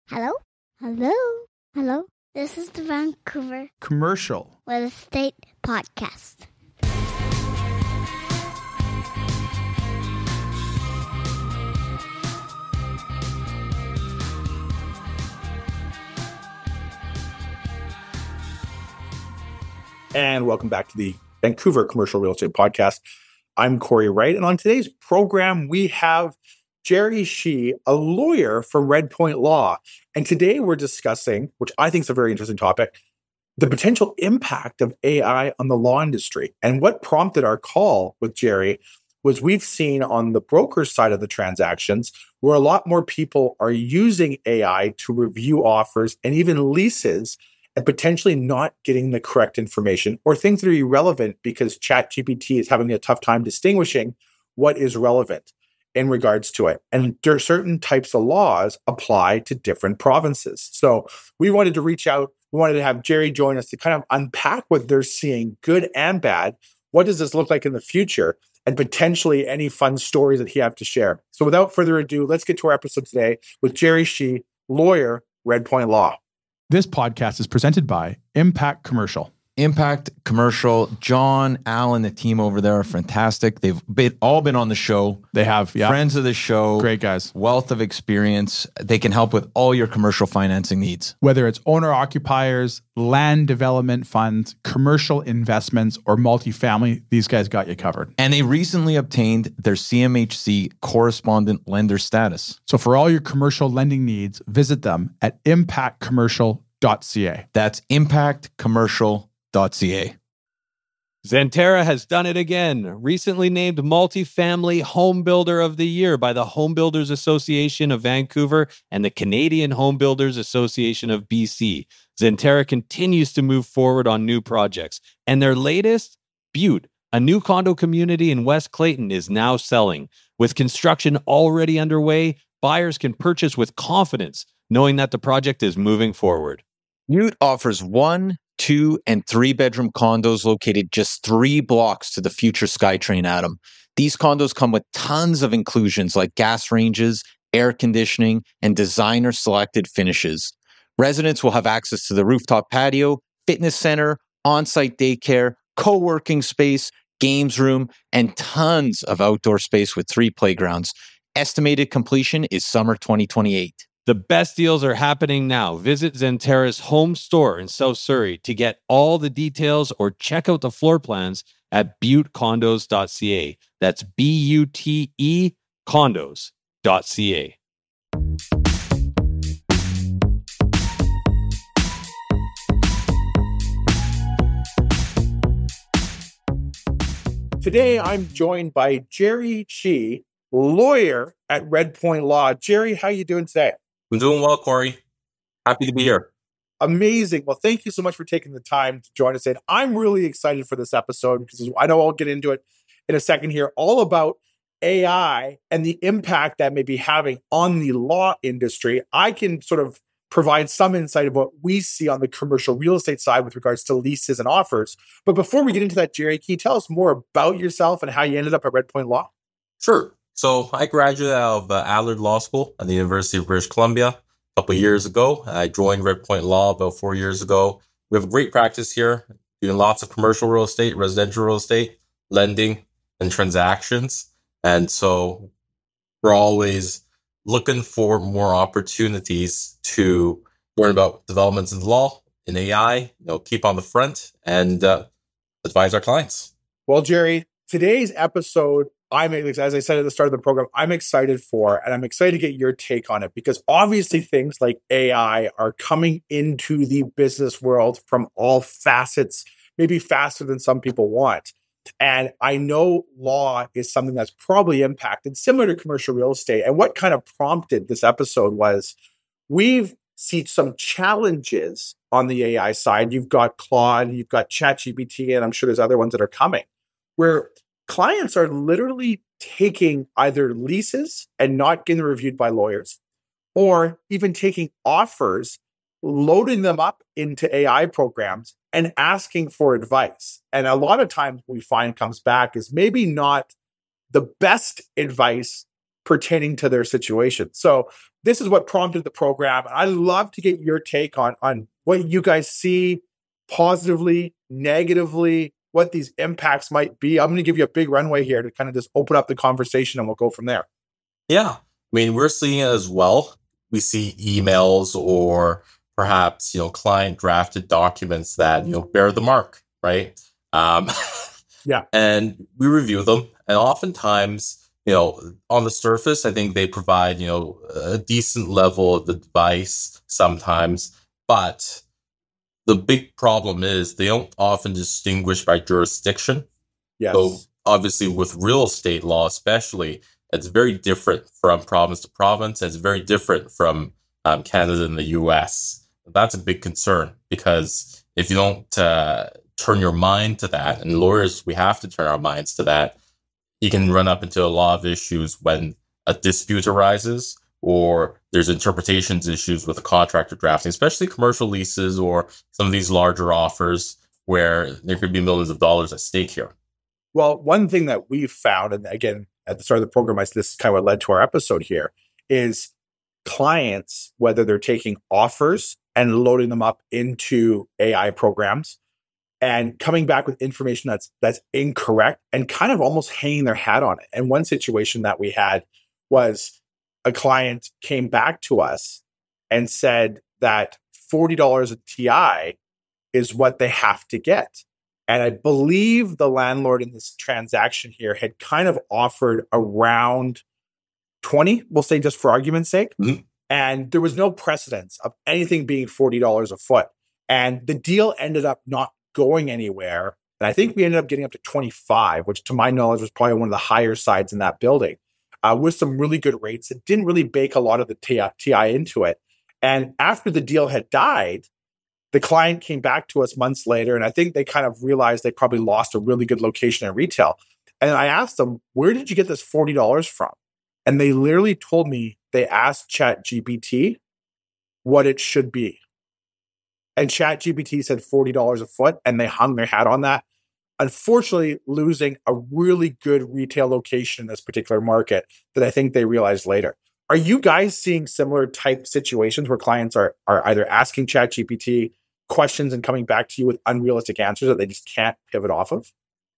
Hello? Hello? Hello? This is the Vancouver Commercial Real Estate Podcast. And welcome back to the Vancouver Commercial Real Estate Podcast. I'm Corey Wright, and on today's program, we have Jerry Shi, a lawyer from Red Point Law. And today we're discussing, which I think is a very interesting topic, the potential impact of AI on the law industry. And what prompted our call with Jerry was we've seen on the broker side of the transactions where a lot more people are using AI to review offers and even leases and potentially not getting the correct information or things that are irrelevant because ChatGPT is having a tough time distinguishing what is relevant in regards to it. And there are certain types of laws apply to different provinces. So we wanted to reach out. We wanted to have Jerry join us to kind of unpack what they're seeing, good and bad. What does this look like in the future? And potentially any fun stories that he has to share. So without further ado, let's get to our episode today with Jerry Shi, lawyer, Red Point Law. This podcast is presented by Impact Commercial. Impact Commercial, John, Alan, the team over there are fantastic. They've all been on the show. They have, yeah. Friends of the show. Great guys. Wealth of experience. They can help with all your commercial financing needs. Whether it's owner-occupiers, land development funds, commercial investments, or multifamily, these guys got you covered. And they recently obtained their CMHC correspondent lender status. So for all your commercial lending needs, visit them at impactcommercial.ca. That's impactcommercial.ca. Zentera has done it again. Recently named Multifamily Home Builder of the Year by the Home Builders Association of Vancouver and the Canadian Home Builders Association of BC. Zentera continues to move forward on new projects. And their latest, Butte, a new condo community in West Clayton, is now selling. With construction already underway, buyers can purchase with confidence, knowing that the project is moving forward. Butte offers 1, 2, and 3-bedroom condos located just 3 blocks to the future SkyTrain Atom. These condos come with tons of inclusions like gas ranges, air conditioning, and designer-selected finishes. Residents will have access to the rooftop patio, fitness center, on-site daycare, co-working space, games room, and tons of outdoor space with 3 playgrounds. Estimated completion is summer 2028. The best deals are happening now. Visit Zentera's home store in South Surrey to get all the details or check out the floor plans at buttecondos.ca. That's BUTE condos.ca. Today, I'm joined by Jerry Shi, lawyer at Red Point Law. Jerry, how are you doing today? I'm doing well, Corey. Happy to be here. Amazing. Well, thank you so much for taking the time to join us. And I'm really excited for this episode because I know I'll get into it in a second here, all about AI and the impact that may be having on the law industry. I can sort of provide some insight of what we see on the commercial real estate side with regards to leases and offers. But before we get into that, Jerry, can you tell us more about yourself and how you ended up at Red Point Law? Sure. So I graduated out of Allard Law School at the University of British Columbia a couple of years ago. I joined Red Point Law about 4 years ago. We have a great practice here, doing lots of commercial real estate, residential real estate, lending, and transactions. And so we're always looking for more opportunities to learn about developments in the law, in AI, keep on the front and advise our clients. Well, Jerry, today's episode, as I said at the start of the program, I'm excited for, and I'm excited to get your take on it because obviously things like AI are coming into the business world from all facets, maybe faster than some people want. And I know law is something that's probably impacted similar to commercial real estate. And what kind of prompted this episode was we've seen some challenges on the AI side. You've got Claude, you've got ChatGPT, and I'm sure there's other ones that are coming, where clients are literally taking either leases and not getting reviewed by lawyers, or even taking offers, loading them up into AI programs and asking for advice. And a lot of times we find comes back is maybe not the best advice pertaining to their situation. So this is what prompted the program. I'd love to get your take on what you guys see positively, negatively, what these impacts might be. I'm going to give you a big runway here to kind of just open up the conversation and we'll go from there. Yeah. I mean, we're seeing it as well. We see emails or perhaps, client drafted documents that, bear the mark, right? Yeah. And we review them. And oftentimes, on the surface, I think they provide, a decent level of advice sometimes. But the big problem is they don't often distinguish by jurisdiction. Yes. So obviously with real estate law, especially, it's very different from province to province. And it's very different from Canada and the US. That's a big concern because if you don't turn your mind to that, and lawyers, we have to turn our minds to that, you can run up into a lot of issues when a dispute arises or there's interpretations issues with a contractor drafting, especially commercial leases or some of these larger offers where there could be millions of dollars at stake here. Well, one thing that we've found, and again, at the start of the program, this is kind of what led to our episode here, is clients, whether they're taking offers and loading them up into AI programs and coming back with information that's incorrect and kind of almost hanging their hat on it. And one situation that we had was a client came back to us and said that $40 a TI is what they have to get. And I believe the landlord in this transaction here had kind of offered around 20, we'll say just for argument's sake. Mm-hmm. And there was no precedence of anything being $40 a foot. And the deal ended up not going anywhere. And I think we ended up getting up to 25, which to my knowledge was probably one of the higher sides in that building, with some really good rates. It didn't really bake a lot of the TI into it. And after the deal had died, the client came back to us months later, and I think they kind of realized they probably lost a really good location in retail. And I asked them, where did you get this $40 from? And they literally told me they asked ChatGPT what it should be. And ChatGPT said $40 a foot, and they hung their hat on that. Unfortunately, losing a really good retail location in this particular market that I think they realized later. Are you guys seeing similar type situations where clients are either asking ChatGPT questions and coming back to you with unrealistic answers that they just can't pivot off of?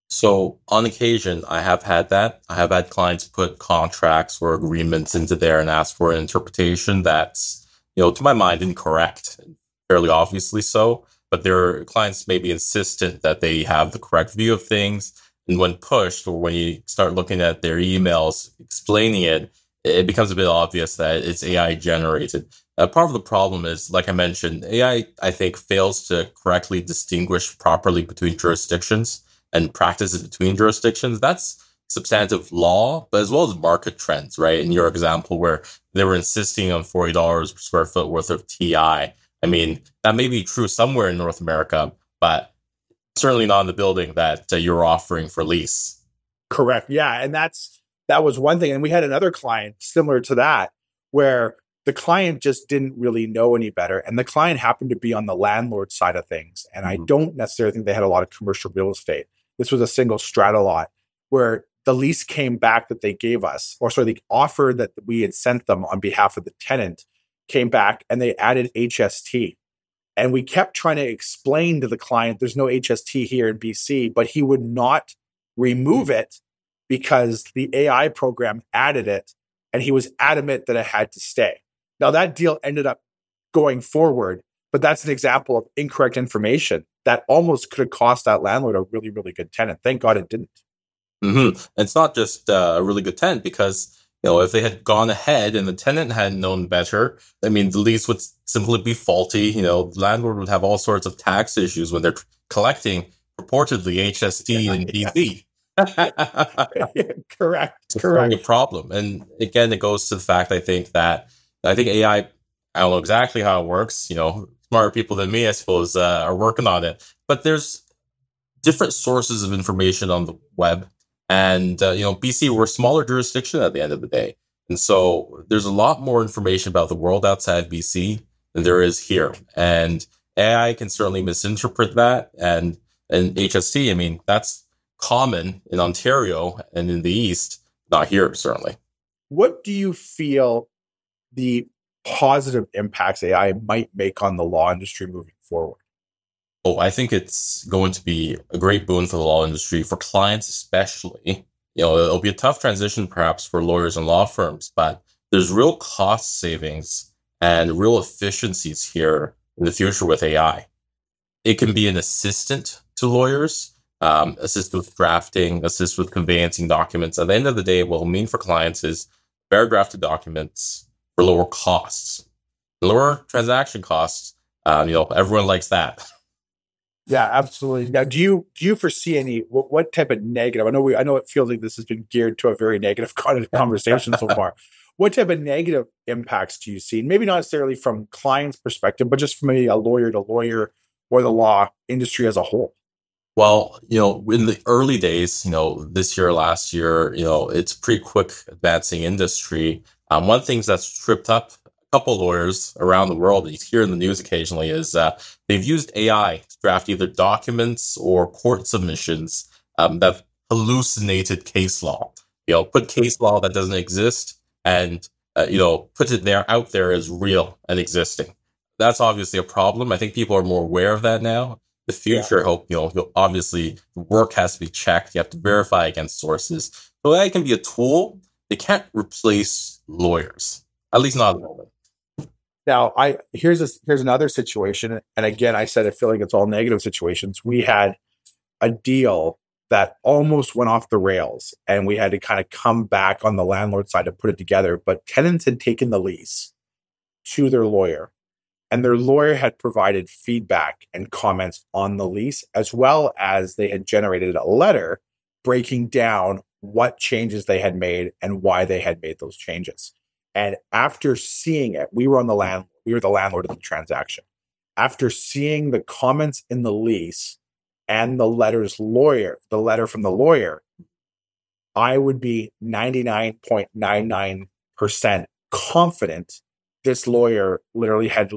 So on occasion, I have had that. I have had clients put contracts or agreements into there and ask for an interpretation that's, to my mind, incorrect, fairly obviously so. But their clients may be insistent that they have the correct view of things. And when pushed, or when you start looking at their emails explaining it, it becomes a bit obvious that it's AI generated. Part of the problem is, like I mentioned, AI, I think, fails to correctly distinguish properly between jurisdictions and practices between jurisdictions. That's substantive law, but as well as market trends, right? In your example, where they were insisting on $40 per square foot worth of TI. I mean, that may be true somewhere in North America, but certainly not in the building that you're offering for lease. Correct. Yeah. And that was one thing. And we had another client similar to that, where the client just didn't really know any better. And the client happened to be on the landlord side of things. And I don't necessarily think they had a lot of commercial real estate. This was a single strata lot where the lease came back that they gave us, or sorry, the offer that we had sent them on behalf of the tenant came back and they added HST. And we kept trying to explain to the client, there's no HST here in BC, but he would not remove it because the AI program added it, and he was adamant that it had to stay. Now, that deal ended up going forward, but that's an example of incorrect information that almost could have cost that landlord a really, really good tenant. Thank God it didn't. Mm-hmm. It's not just a really good tenant because, if they had gone ahead and the tenant had known better, I mean, the lease would simply be faulty. The landlord would have all sorts of tax issues when they're collecting purportedly HST and BC. Correct. It's a problem. And again, it goes to the fact, I think AI, I don't know exactly how it works. Smarter people than me, I suppose, are working on it. But there's different sources of information on the web. And, BC, we're a smaller jurisdiction at the end of the day. And so there's a lot more information about the world outside BC than there is here. And AI can certainly misinterpret that. And HST, I mean, that's common in Ontario and in the East, not here, certainly. What do you feel the positive impacts AI might make on the law industry moving forward? Oh, I think it's going to be a great boon for the law industry, for clients especially. It'll be a tough transition perhaps for lawyers and law firms, but there's real cost savings and real efficiencies here in the future with AI. It can be an assistant to lawyers, assist with drafting, assist with conveyancing documents. At the end of the day, what it'll mean for clients is better drafted documents for lower costs, lower transaction costs. Everyone likes that. Yeah, absolutely. Now, do you foresee any what type of negative? I know it feels like this has been geared to a very negative kind of conversation so far. What type of negative impacts do you see? Maybe not necessarily from clients' perspective, but just from maybe a lawyer to lawyer or the law industry as a whole. Well, in the early days, this year, last year, it's a pretty quick advancing industry. One thing that's tripped up a couple of lawyers around the world, that you hear in the news occasionally, is they've used AI to draft either documents or court submissions that hallucinated case law. Put case law that doesn't exist and put it out there as real and existing. That's obviously a problem. I think people are more aware of that now. The future, obviously, the work has to be checked. You have to verify against sources. So that can be a tool. It can't replace lawyers, at least not at the moment. Now, here's another situation, and again, I said I feel like it's all negative situations. We had a deal that almost went off the rails, and we had to kind of come back on the landlord side to put it together. But tenants had taken the lease to their lawyer, and their lawyer had provided feedback and comments on the lease, as well as they had generated a letter breaking down what changes they had made and why they had made those changes. And after seeing it, we were the landlord of the transaction. After seeing the comments in the lease and the letter from the lawyer, I would be 99.99% confident this lawyer literally had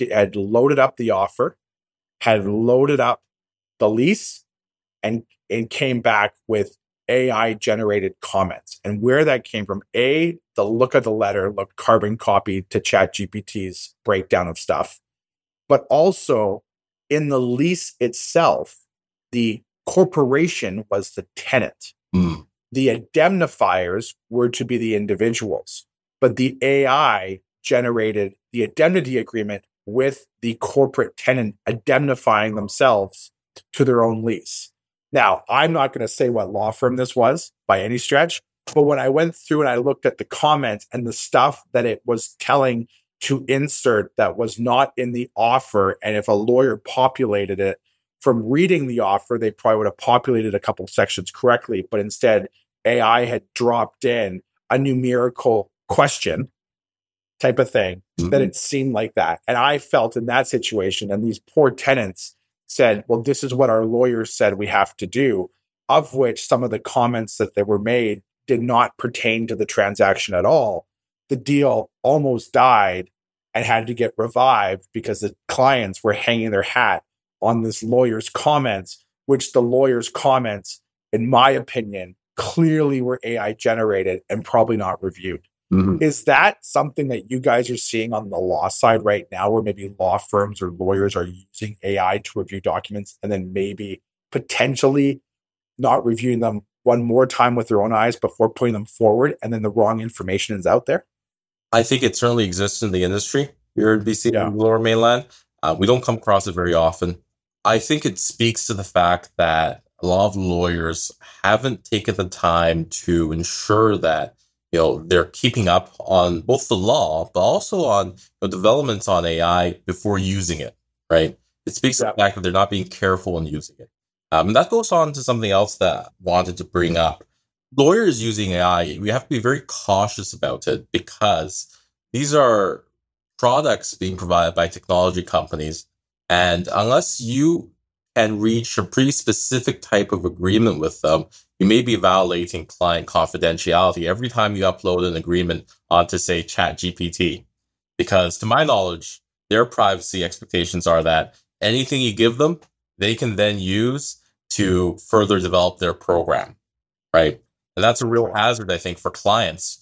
loaded up the offer, had loaded up the lease, and came back with AI generated comments. And where that came from, the look of the letter looked carbon copied to ChatGPT's breakdown of stuff. But also in the lease itself, the corporation was the tenant. The indemnifiers were to be the individuals, but the AI generated the indemnity agreement with the corporate tenant indemnifying themselves to their own lease. Now, I'm not going to say what law firm this was by any stretch, but when I went through and I looked at the comments and the stuff that it was telling to insert that was not in the offer, and if a lawyer populated it from reading the offer, they probably would have populated a couple sections correctly, but instead AI had dropped in a numerical question type of thing, that it seemed like that. And I felt in that situation, and these poor tenants said, well, this is what our lawyers said we have to do, of which some of the comments that they were made did not pertain to the transaction at all. The deal almost died and had to get revived because the clients were hanging their hat on this lawyer's comments, which the lawyer's comments, in my opinion, clearly were AI generated and probably not reviewed. Is that something that you guys are seeing on the law side right now, where maybe law firms or lawyers are using AI to review documents and then maybe potentially not reviewing them one more time with their own eyes before putting them forward, and then the wrong information is out there? I think it certainly exists in the industry here in BC and Lower Mainland. We don't come across it very often. I think it speaks to the fact that a lot of lawyers haven't taken the time to ensure that they're keeping up on both the law, but also on developments on AI before using it, right? It speaks to the fact that they're not being careful in using it. And that goes on to something else that I wanted to bring up. Lawyers using AI, we have to be very cautious about it, because these are products being provided by technology companies. And unless you can reach a pretty specific type of agreement with them, you may be violating client confidentiality every time you upload an agreement onto, say, ChatGPT. Because to my knowledge, their privacy expectations are that anything you give them, they can then use to further develop their program, right? And that's a real hazard, I think, for clients.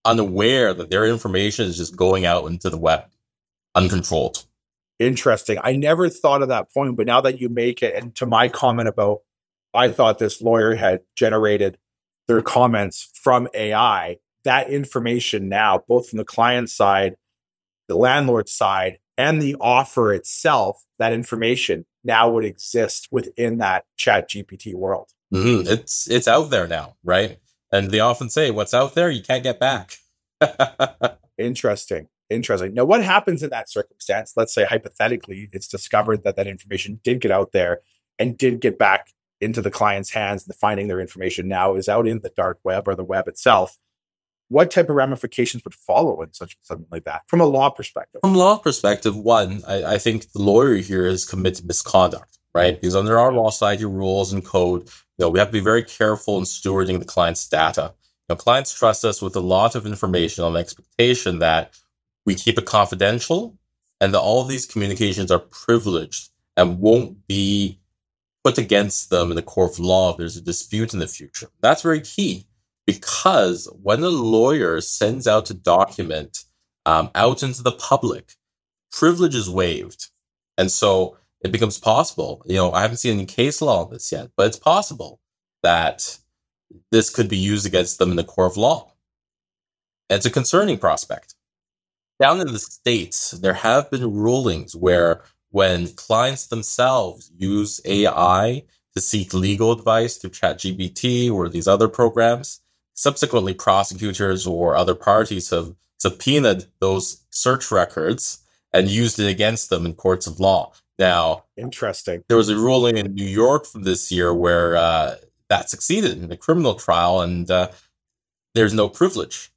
unaware that their information is just going out into the web uncontrolled. Interesting. I never thought of that point, but now that you make it, and to my comment about, I thought this lawyer had generated their comments from AI, that information now, both from the client side, the landlord side, and the offer itself, that information now would exist within that ChatGPT world. Mm-hmm. It's out there now, right? And they often say, what's out there, you can't get back. Interesting. Now, what happens in that circumstance? Let's say hypothetically, it's discovered that that information did get out there and did get back into the client's hands, and finding their information now is out in the dark web or the web itself. What type of ramifications would follow in something like that from a law perspective? From a law perspective, one, I think the lawyer here is committed misconduct, right? Because under our law society rules and code, we have to be very careful in stewarding the client's data. Clients trust us with a lot of information on the expectation that we keep it confidential and that all of these communications are privileged and won't be put against them in the court of law if there's a dispute in the future. That's very key, because when a lawyer sends out a document out into the public, privilege is waived. And so it becomes possible, I haven't seen any case law on this yet, but it's possible that this could be used against them in the court of law. It's a concerning prospect. Down in the States, there have been rulings where when clients themselves use AI to seek legal advice through ChatGPT or these other programs, subsequently prosecutors or other parties have subpoenaed those search records and used it against them in courts of law. Now, interesting. There was a ruling in New York from this year where that succeeded in a criminal trial, and there's no privilege.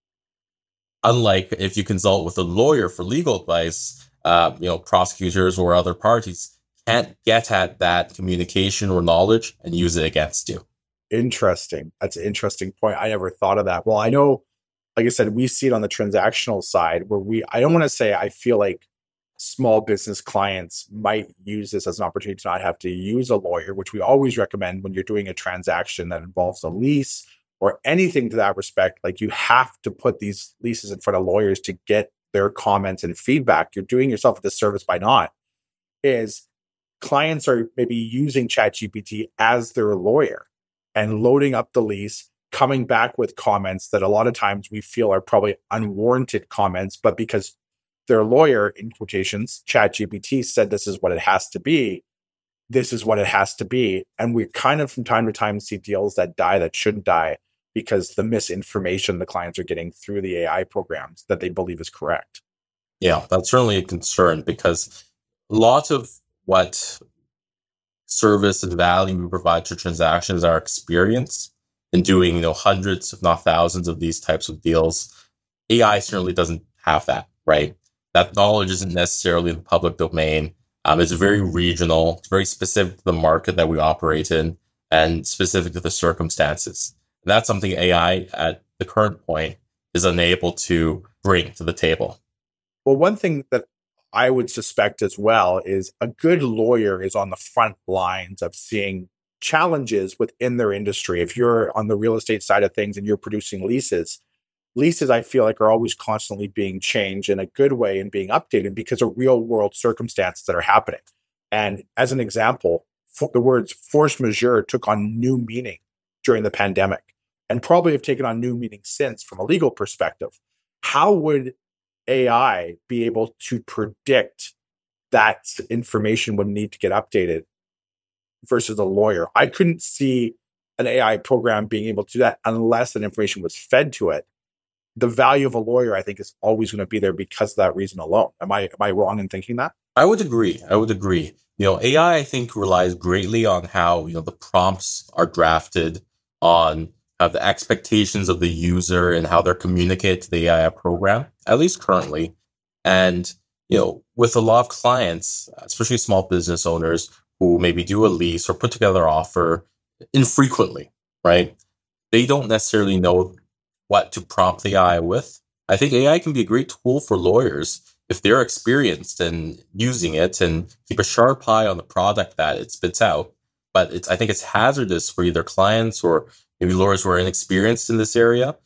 Unlike if you consult with a lawyer for legal advice, prosecutors or other parties can't get at that communication or knowledge and use it against you. Interesting. That's an interesting point. I never thought of that. Well, I know, like I said, we see it on the transactional side where I don't want to say I feel like small business clients might use this as an opportunity to not have to use a lawyer, which we always recommend when you're doing a transaction that involves a lease or anything to that respect. Like, you have to put these leases in front of lawyers to get their comments and feedback. You're doing yourself a disservice by not. Is clients are maybe using ChatGPT as their lawyer and loading up the lease, coming back with comments that a lot of times we feel are probably unwarranted comments, but because their lawyer, in quotations, ChatGPT said this is what it has to be, this is what it has to be. And we kind of from time to time see deals that die that shouldn't die because the misinformation the clients are getting through the AI programs that they believe is correct. Yeah, that's certainly a concern, because a lot of what service and value we provide to transactions, our experience in doing, hundreds, if not thousands of these types of deals. AI certainly doesn't have that, right? That knowledge isn't necessarily in the public domain. It's very regional. It's very specific to the market that we operate in and specific to the circumstances. And that's something AI at the current point is unable to bring to the table. Well, one thing that I would suspect as well is a good lawyer is on the front lines of seeing challenges within their industry. If you're on the real estate side of things and you're producing leases, I feel like are always constantly being changed in a good way and being updated because of real world circumstances that are happening. And as an example, the words force majeure took on new meaning during the pandemic and probably have taken on new meaning since from a legal perspective. How would AI be able to predict that information would need to get updated versus a lawyer? I couldn't see an AI program being able to do that unless that information was fed to it. The value of a lawyer, I think, is always going to be there because of that reason alone. Am I wrong in thinking that? I would agree. AI, I think, relies greatly on how, the prompts are drafted, on the expectations of the user and how they're communicated to the AI program, at least currently. And, with a lot of clients, especially small business owners who maybe do a lease or put together an offer infrequently, right? They don't necessarily know what to prompt the AI with. I think AI can be a great tool for lawyers if they're experienced in using it and keep a sharp eye on the product that it spits out. But I think it's hazardous for either clients or maybe lawyers who are inexperienced in this area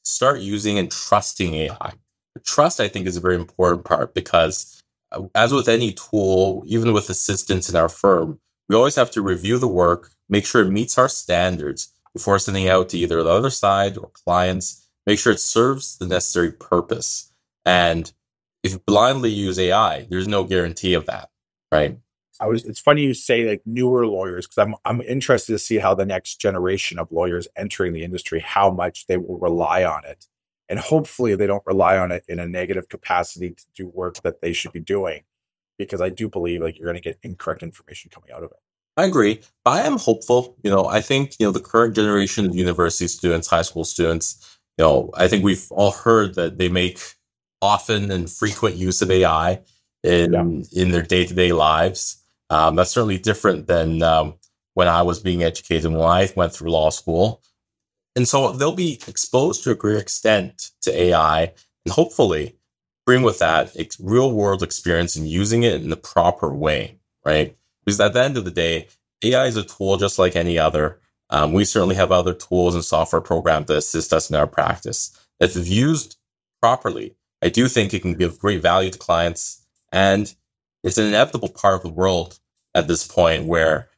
start using and trusting AI. Trust, I think, is a very important part because as with any tool, even with assistants in our firm, we always have to review the work, make sure it meets our standards before sending it out to either the other side or clients, make sure it serves the necessary purpose. And if you blindly use AI, there's no guarantee of that, right? It's funny you say like newer lawyers, because I'm interested to see how the next generation of lawyers entering the industry, how much they will rely on it. And hopefully they don't rely on it in a negative capacity to do work that they should be doing, because I do believe like you're going to get incorrect information coming out of it. I agree, but I am hopeful. I think, the current generation of university students, high school students, I think we've all heard that they make often and frequent use of AI in their day-to-day lives. That's certainly different than when I was being educated, when I went through law school. And so they'll be exposed to a great extent to AI and hopefully bring with that real world experience in using it in the proper way, right? Because at the end of the day, AI is a tool just like any other. We certainly have other tools and software programs that assist us in our practice. If used properly, I do think it can give great value to clients. And it's an inevitable part of the world at this point where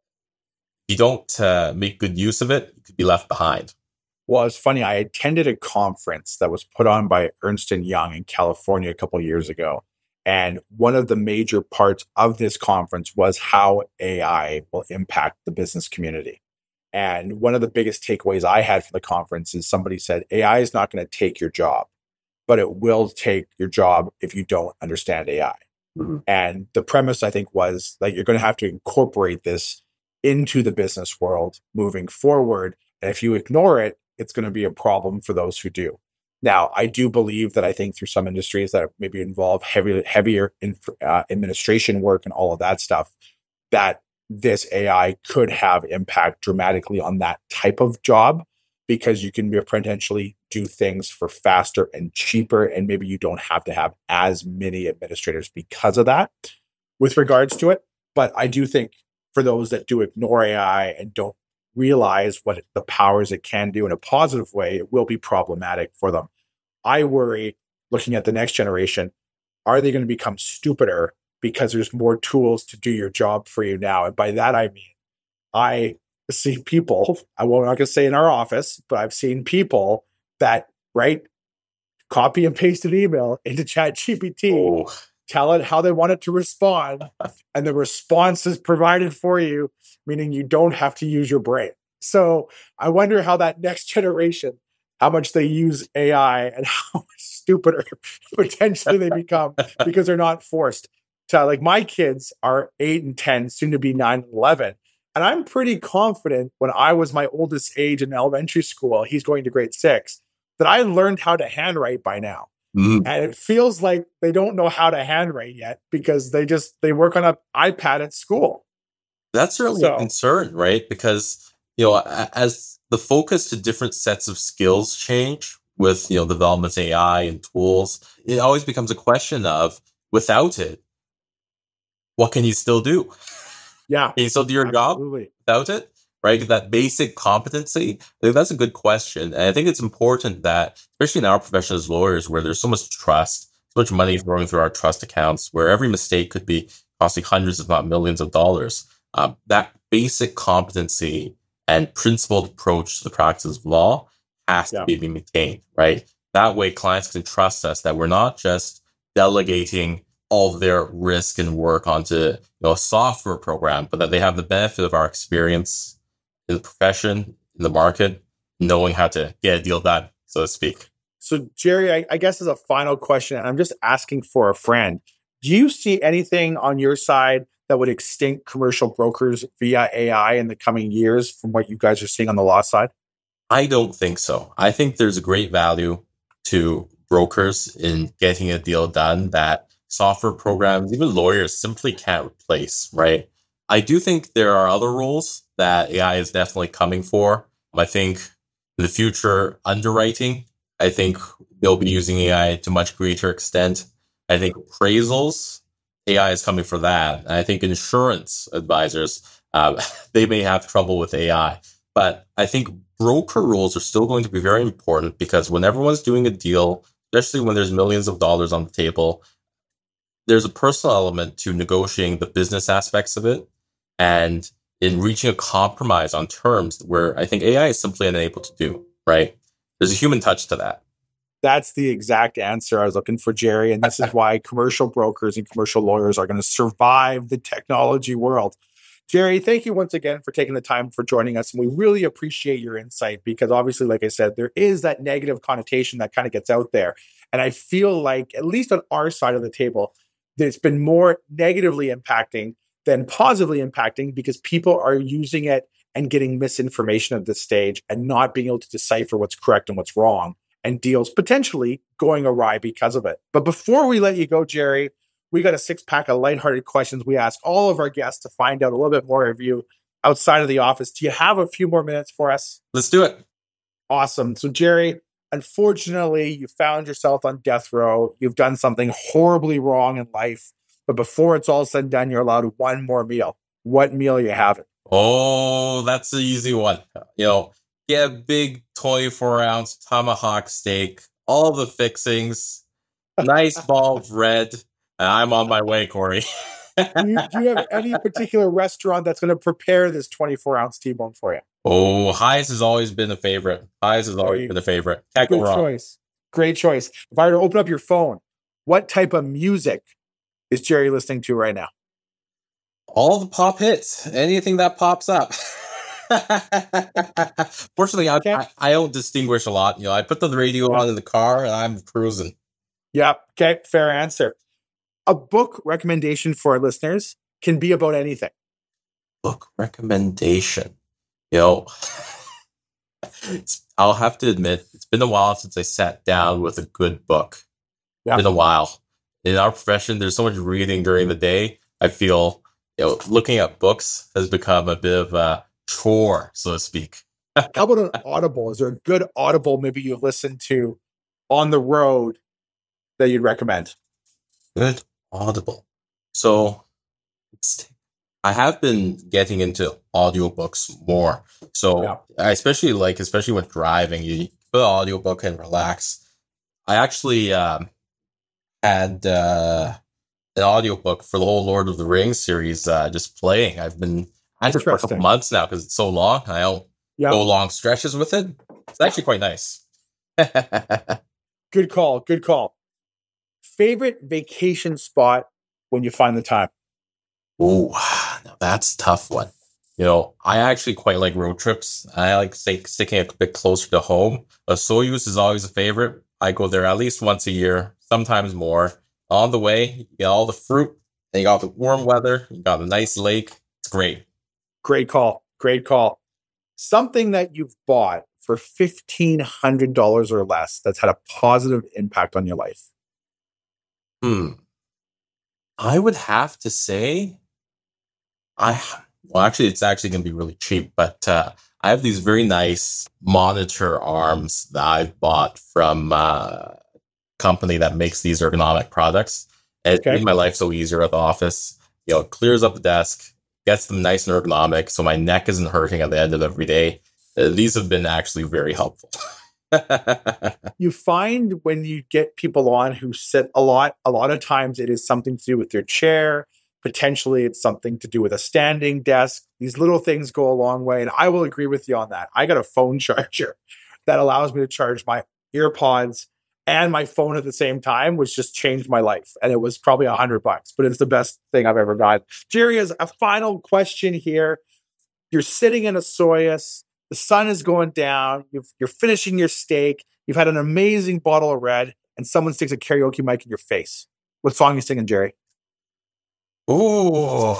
if you don't make good use of it, you could be left behind. Well, it's funny. I attended a conference that was put on by Ernst & Young in California a couple of years ago. And one of the major parts of this conference was how AI will impact the business community. And one of the biggest takeaways I had from the conference is somebody said, AI is not going to take your job, but it will take your job if you don't understand AI. Mm-hmm. And the premise, I think, was that you're going to have to incorporate this into the business world moving forward. And if you ignore it, it's going to be a problem for those who do. Now, I do believe that I think through some industries that maybe involve heavier administration work and all of that stuff, that this AI could have impact dramatically on that type of job, because you can potentially do things for faster and cheaper, and maybe you don't have to have as many administrators because of that with regards to it. But I do think for those that do ignore AI and don't realize what the powers it can do in a positive way, it will be problematic for them. I worry, looking at the next generation, are they going to become stupider because there's more tools to do your job for you now? And by that, I mean, I see people, I'm not going to say in our office, but I've seen people that copy and paste an email into ChatGPT, tell it how they want it to respond, and the response is provided for you, meaning you don't have to use your brain. So I wonder how that next generation, how much they use AI and how much stupider potentially they become because they're not forced to. Like, my kids are 8 and 10, soon to be 9 and 11. And I'm pretty confident when I was my oldest age in elementary school, he's going to grade 6, that I learned how to handwrite by now. Mm-hmm. And it feels like they don't know how to handwrite yet because they work on an iPad at school. That's certainly a concern, right? Because, as the focus to different sets of skills change with, development of AI and tools, it always becomes a question of, without it, what can you still do? Yeah. Can you still do your job without it? Right? That basic competency, I think that's a good question. And I think it's important that, especially in our profession as lawyers, where there's so much trust, so much money flowing through our trust accounts, where every mistake could be costing hundreds, if not millions of dollars, that basic competency and principled approach to the practice of law has to be maintained, right? That way clients can trust us that we're not just delegating all of their risk and work onto a software program, but that they have the benefit of our experience in the profession, in the market, knowing how to get a deal done, so to speak. So, Jerry, I guess as a final question, and I'm just asking for a friend, do you see anything on your side that would extinct commercial brokers via AI in the coming years from what you guys are seeing on the law side? I don't think so. I think there's a great value to brokers in getting a deal done that software programs, even lawyers, simply can't replace, right? I do think there are other roles that AI is definitely coming for. I think in the future, underwriting, I think they'll be using AI to much greater extent. I think appraisals, AI is coming for that. And I think insurance advisors, they may have trouble with AI. But I think broker rules are still going to be very important because when everyone's doing a deal, especially when there's millions of dollars on the table, there's a personal element to negotiating the business aspects of it and in reaching a compromise on terms where I think AI is simply unable to do, right? There's a human touch to that. That's the exact answer I was looking for, Jerry. And this is why commercial brokers and commercial lawyers are going to survive the technology world. Jerry, thank you once again for taking the time for joining us. And we really appreciate your insight because obviously, like I said, there is that negative connotation that kind of gets out there. And I feel like, at least on our side of the table, that it's been more negatively impacting than positively impacting because people are using it and getting misinformation at this stage and not being able to decipher what's correct and what's wrong, and deals potentially going awry because of it. But before we let you go, Jerry, we got a 6-pack of lighthearted questions we ask all of our guests to find out a little bit more of you outside of the office. Do you have a few more minutes for us? Let's do it. Awesome. So, Jerry, unfortunately, you found yourself on death row. You've done something horribly wrong in life. But before it's all said and done, you're allowed one more meal. What meal are you having? Oh, that's an easy one. Get a big 24-ounce tomahawk steak, all the fixings, nice ball of red, and I'm on my way, Corey. Do you have any particular restaurant that's going to prepare this 24-ounce T-bone for you? Oh, Highs has always been a favorite. Highs has always been a favorite. Can't go wrong. Choice. Great choice. If I were to open up your phone, what type of music is Jerry listening to right now? All the pop hits. Anything that pops up. Fortunately, I don't distinguish a lot. I put the radio on in the car and I'm cruising. Yeah. Okay. Fair answer. A book recommendation for our listeners can be about anything. Book recommendation. I'll have to admit, it's been a while since I sat down with a good book. Yeah. It's been a while. In our profession, there's so much reading during the day. I feel, looking at books has become a bit of a chore, so to speak. How about an Audible? Is there a good Audible maybe you've listened to on the road that you'd recommend? Good Audible. So I have been getting into audiobooks more. So I especially when driving, you put an audiobook and relax. I actually had an audiobook for the whole Lord of the Rings series just playing. I've been at it for a couple months now because it's so long. I don't go long stretches with it. It's actually quite nice. Good call. Good call. Favorite vacation spot when you find the time? Oh, now that's a tough one. I actually quite like road trips. I like sticking a bit closer to home. Soyuz is always a favorite. I go there at least once a year, sometimes more. On the way, you get all the fruit, and you got the warm weather, you got a nice lake. It's great. Great call. Great call. Something that you've bought for $1,500 or less that's had a positive impact on your life. I would have to say, it's actually going to be really cheap, but I have these very nice monitor arms that I've bought from a company that makes these ergonomic products. And it made my life so easier at the office. It clears up the desk, gets them nice and ergonomic, so my neck isn't hurting at the end of every day. These have been actually very helpful. You find when you get people on who sit a lot of times it is something to do with their chair. Potentially it's something to do with a standing desk. These little things go a long way. And I will agree with you on that. I got a phone charger that allows me to charge my EarPods and my phone at the same time, which just changed my life. And it was probably $100, but it's the best thing I've ever got. Jerry, has a final question here. You're sitting in a Soyuz. The sun is going down. You're finishing your steak. You've had an amazing bottle of red, and someone sticks a karaoke mic in your face. What song are you singing, Jerry? Ooh.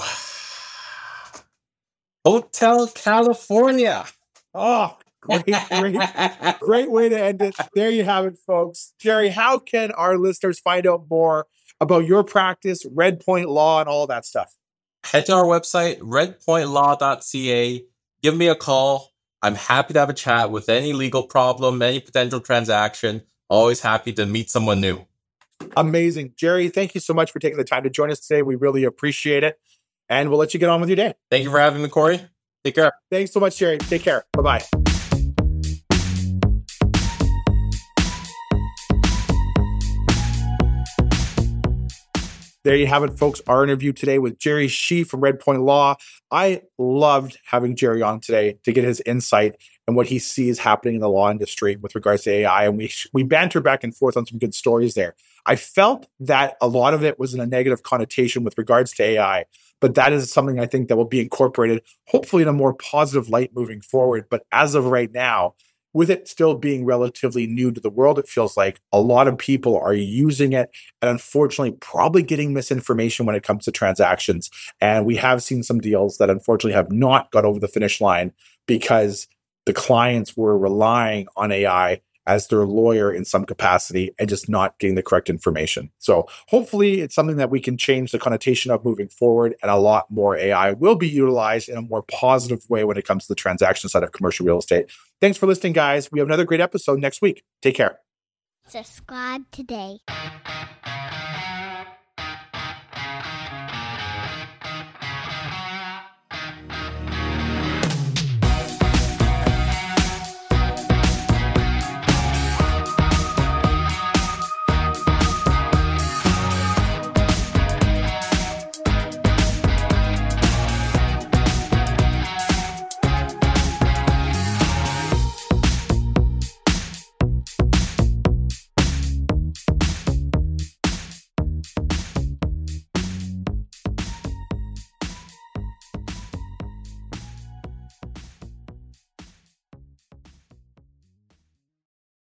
Hotel California. Oh, great way to end it. There you have it, folks. Jerry, how can our listeners find out more about your practice, Red Point Law, and all that stuff? Head to our website, redpointlaw.ca. Give me a call. I'm happy to have a chat with any legal problem, any potential transaction. Always happy to meet someone new. Amazing. Jerry, thank you so much for taking the time to join us today. We really appreciate it. And we'll let you get on with your day. Thank you for having me, Corey. Take care. Thanks so much, Jerry. Take care. Bye-bye. There you have it, folks. Our interview today with Jerry Shi from Redpoint Law. I loved having Jerry on today to get his insight and what he sees happening in the law industry with regards to AI. And we banter back and forth on some good stories there. I felt that a lot of it was in a negative connotation with regards to AI, but that is something I think that will be incorporated, hopefully in a more positive light moving forward. But as of right now, with it still being relatively new to the world, it feels like a lot of people are using it and unfortunately probably getting misinformation when it comes to transactions. And we have seen some deals that unfortunately have not got over the finish line because the clients were relying on AI as their lawyer in some capacity and just not getting the correct information. So hopefully it's something that we can change the connotation of moving forward, and a lot more AI will be utilized in a more positive way when it comes to the transaction side of commercial real estate. Thanks for listening, guys. We have another great episode next week. Take care. Subscribe today.